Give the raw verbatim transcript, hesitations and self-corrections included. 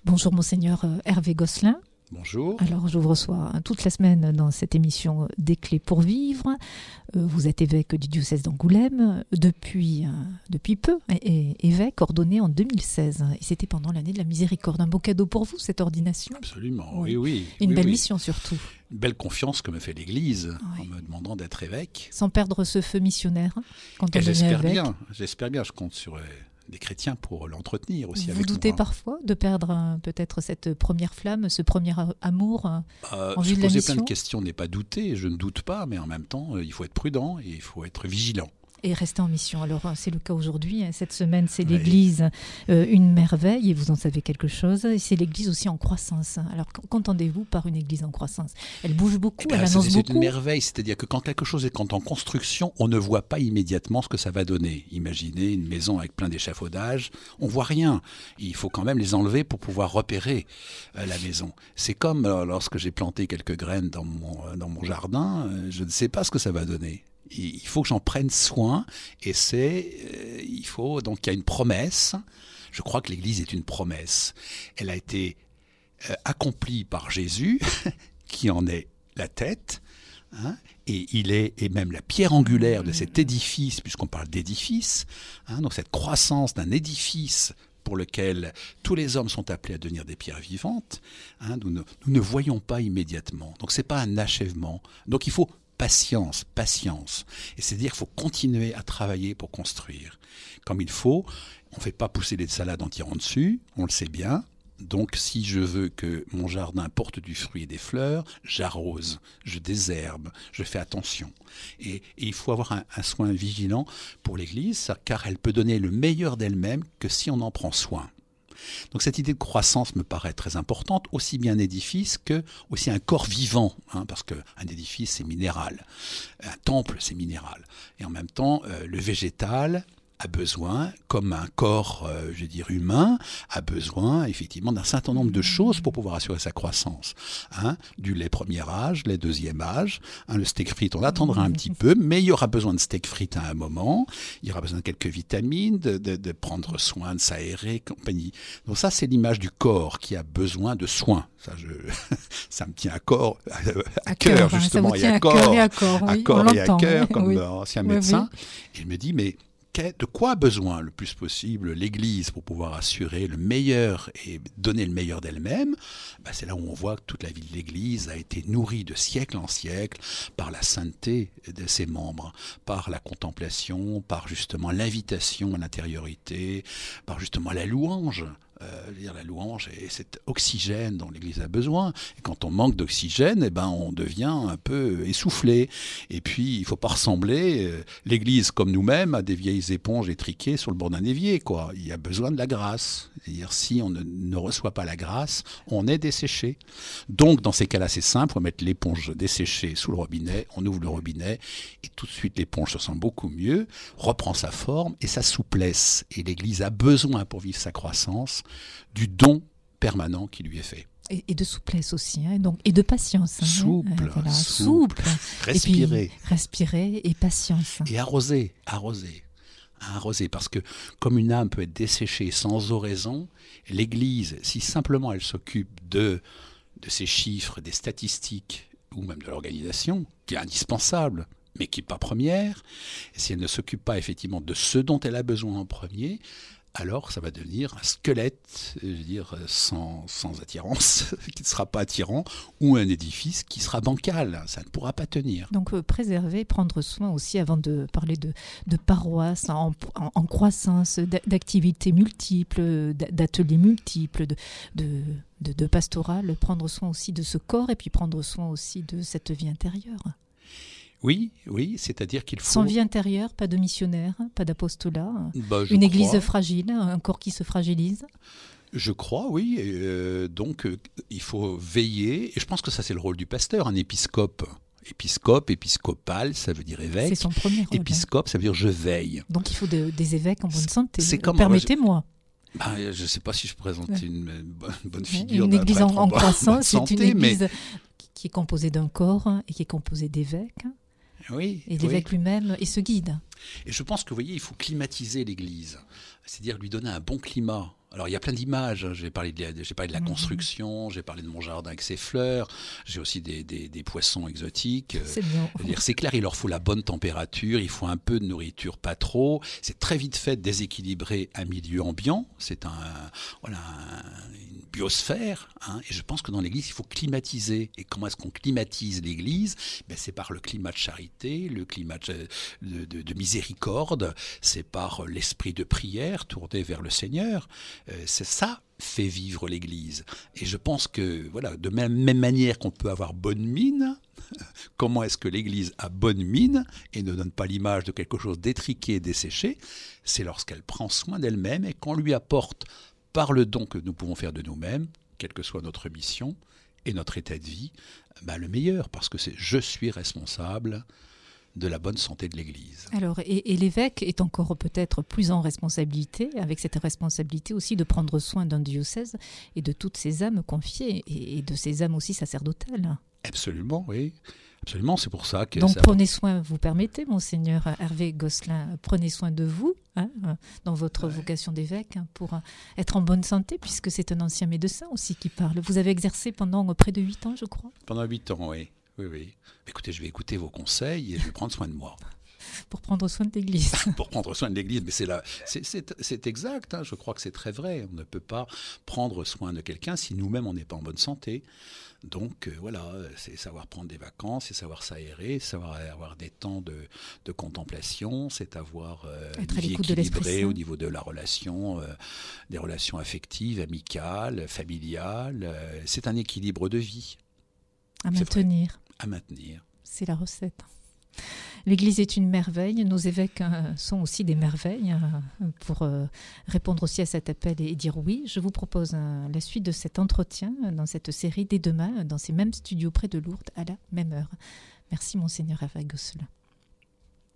Bonjour Monseigneur Hervé Gosselin. Bonjour. Alors je vous reçois toute la semaine dans cette émission Des clés pour vivre. Vous êtes évêque du diocèse d'Angoulême depuis, depuis peu, et évêque ordonné en deux mille seize. Et c'était pendant l'année de la miséricorde. Un beau cadeau pour vous, cette ordination. Absolument, oui, oui. Une oui, belle oui. mission surtout. Une belle confiance que me fait l'Église Oui. en me demandant d'être évêque. Sans perdre ce feu missionnaire quand on Et devient j'espère évêque. bien, j'espère bien, je compte sur euh, des chrétiens pour l'entretenir aussi Vous avec doutez moi. parfois de perdre euh, peut-être cette première flamme, ce premier a- amour euh, Euh, en vue se de la poser mission plein de questions n'est pas douter, je ne doute pas, mais en même temps, euh, il faut être prudent et il faut être vigilant. et rester en mission. Alors c'est le cas aujourd'hui. Cette semaine, c'est Oui. l'Église euh, une merveille, et vous en savez quelque chose. Et c'est l'Église aussi en croissance. Alors qu'entendez-vous par une Église en croissance? Elle bouge beaucoup, Eh bien, elle c'est annonce c'est une beaucoup. merveille, c'est-à-dire que quand quelque chose est quand en construction, on ne voit pas immédiatement ce que ça va donner. Imaginez une maison avec plein d'échafaudages, on voit rien. Il faut quand même les enlever pour pouvoir repérer euh, la maison. C'est comme euh, lorsque j'ai planté quelques graines dans mon, euh, dans mon jardin, euh, je ne sais pas ce que ça va donner. Il faut que j'en prenne soin, et c'est, euh, il faut, donc il y a une promesse. Je crois que l'Église est une promesse. Elle a été euh, accomplie par Jésus, qui en est la tête, hein, et il est et même la pierre angulaire de cet édifice, puisqu'on parle d'édifice, hein, donc cette croissance d'un édifice pour lequel tous les hommes sont appelés à devenir des pierres vivantes, hein, nous, ne, nous ne voyons pas immédiatement. Donc c'est pas un achèvement. Donc il faut patience, patience. Et c'est-à-dire qu'il faut continuer à travailler pour construire. Comme il faut, on ne fait pas pousser les salades en tirant dessus, on le sait bien. Donc si je veux que mon jardin porte du fruit et des fleurs, j'arrose, je désherbe, je fais attention. Et, et il faut avoir un, un soin vigilant pour l'Église, car elle peut donner le meilleur d'elle-même que si on en prend soin. Donc cette idée de croissance me paraît très importante, aussi bien un édifice que aussi un corps vivant, hein, parce qu'un édifice c'est minéral, un temple c'est minéral. Et en même temps, euh, le végétal a besoin, comme un corps, euh, je veux dire, humain, a besoin effectivement d'un certain nombre de choses pour pouvoir assurer sa croissance. Hein, du lait premier âge, lait deuxième âge, hein, le steak frites, on attendra un petit peu, mais il y aura besoin de steak frites à un moment, il y aura besoin de quelques vitamines, de, de, de prendre soin, de s'aérer, compagnie. Donc ça, c'est l'image du corps qui a besoin de soins. Ça, je, ça me tient à corps, à, à, À cœur, cœur, hein, justement, ça vous et tient à à corps, cœur et à corps, à oui, corps on et à l'entend, cœur, oui, comme oui. ancien Oui, médecin. oui. Et je me dis, mais de quoi a besoin le plus possible l'Église pour pouvoir assurer le meilleur et donner le meilleur d'elle-même? Ben c'est là où on voit que toute la vie de l'Église a été nourrie de siècle en siècle par la sainteté de ses membres, par la contemplation, par justement l'invitation à l'intériorité, par justement la louange. Euh, dire la louange et cet oxygène dont l'Église a besoin. Et quand on manque d'oxygène, eh ben, on devient un peu essoufflé. Et puis, il ne faut pas ressembler, euh, l'Église comme nous-mêmes, à des vieilles éponges étriquées sur le bord d'un évier, quoi. Il y a besoin de la grâce. C'est-à-dire, si on ne, ne reçoit pas la grâce, on est desséché. Donc, dans ces cas-là, c'est simple, on va mettre l'éponge desséchée sous le robinet, on ouvre le robinet, et tout de suite, l'éponge se sent beaucoup mieux, reprend sa forme et sa souplesse. Et l'Église a besoin, pour vivre sa croissance, du don permanent qui lui est fait. Et, et de souplesse aussi, hein, donc, et de patience. Hein, Souple, euh, voilà, souple. souple. Respirer. Et puis, respirer et patience. Et arroser, arroser. Arroser, parce que comme une âme peut être desséchée sans oraison, l'Église, si simplement elle s'occupe de, de ces chiffres, des statistiques, ou même de l'organisation, qui est indispensable, mais qui n'est pas première, et si elle ne s'occupe pas effectivement de ce dont elle a besoin en premier, alors ça va devenir un squelette, je veux dire, sans, sans attirance, qui ne sera pas attirant, ou un édifice qui sera bancal, ça ne pourra pas tenir. Donc euh, préserver, prendre soin aussi, avant de parler de, de paroisse en, en, en croissance, d'activités multiples, d'ateliers multiples, de, de, de, de pastoral, prendre soin aussi de ce corps et puis prendre soin aussi de cette vie intérieure. Oui, oui, c'est-à-dire qu'il faut... Sans vie intérieure, pas de missionnaire, pas d'apostolat, bah, une église crois. fragile, un corps qui se fragilise. Je crois, oui. Euh, donc, euh, il faut veiller, et je pense que ça, c'est le rôle du pasteur, un épiscope. Épiscope, épiscopal, ça veut dire évêque. C'est son premier rôle. Épiscope, ça veut dire je veille. Donc, il faut de, des évêques en bonne santé. C'est comme- Permettez-moi. Ben, je ne sais pas si je présente Ouais. une, une bonne figure Une d'un église en, prêtre en bonne croissance, c'est santé, une église mais qui, qui est composée d'un corps et qui est composée d'évêques. oui, Et oui. l'évêque lui-même, il se guide. Et je pense que, vous voyez, il faut climatiser l'Église, c'est-à-dire lui donner un bon climat. Alors il y a plein d'images, j'ai parlé de la, j'ai parlé de la Mmh. construction, j'ai parlé de mon jardin avec ses fleurs, j'ai aussi des, des, des poissons exotiques. C'est bien. Je veux dire, c'est clair, il leur faut la bonne température, il faut un peu de nourriture, pas trop. C'est très vite fait de déséquilibrer un milieu ambiant, c'est un, voilà, un- une biosphère, hein, et je pense que dans l'église, il faut climatiser. Et comment est-ce qu'on climatise l'église? Ben, c'est par le climat de charité, le climat de, de- de- de miséricorde, c'est par l'esprit de prière tourné vers le Seigneur. Euh, c'est ça fait vivre l'Église. Et je pense que, voilà, de même, même manière qu'on peut avoir bonne mine, comment est-ce que l'Église a bonne mine et ne donne pas l'image de quelque chose d'étriqué et desséché? C'est lorsqu'elle prend soin d'elle-même et qu'on lui apporte, par le don que nous pouvons faire de nous-mêmes, quelle que soit notre mission et notre état de vie, bah, le meilleur, parce que c'est je suis responsable de la bonne santé de l'Église. Alors, et, et l'évêque est encore peut-être plus en responsabilité, avec cette responsabilité aussi de prendre soin d'un diocèse et de toutes ces âmes confiées, et, et de ces âmes aussi sacerdotales. Absolument, oui. Absolument, c'est pour ça que Donc ça... prenez soin, vous permettez, Monseigneur Hervé Gosselin, prenez soin de vous, hein, dans votre Ouais. vocation d'évêque, hein, pour être en bonne santé, puisque c'est un ancien médecin aussi qui parle. Vous avez exercé pendant près de huit ans, je crois. Pendant huit ans, oui. Oui, oui. Écoutez, je vais écouter vos conseils et je vais prendre soin de moi. Pour prendre soin de l'Église. Pour prendre soin de l'Église, mais c'est, la, c'est, c'est, c'est exact, hein, je crois que c'est très vrai. On ne peut pas prendre soin de quelqu'un si nous-mêmes on n'est pas en bonne santé. Donc euh, voilà, c'est savoir prendre des vacances, c'est savoir s'aérer, c'est savoir avoir des temps de, de contemplation, c'est avoir euh, Être une à vie l'écoute de l'Esprit équilibrée Saint. au niveau de la relation, euh, des relations affectives, amicales, familiales. Euh, c'est un équilibre de vie À C'est vrai. maintenir. à maintenir. C'est la recette. L'Église est une merveille. Nos évêques euh, sont aussi des merveilles. euh, pour euh, répondre aussi à cet appel et dire oui, je vous propose euh, la suite de cet entretien euh, dans cette série dès demain, euh, dans ces mêmes studios près de Lourdes, à la même heure. Merci, Monseigneur Hervé Gosselin.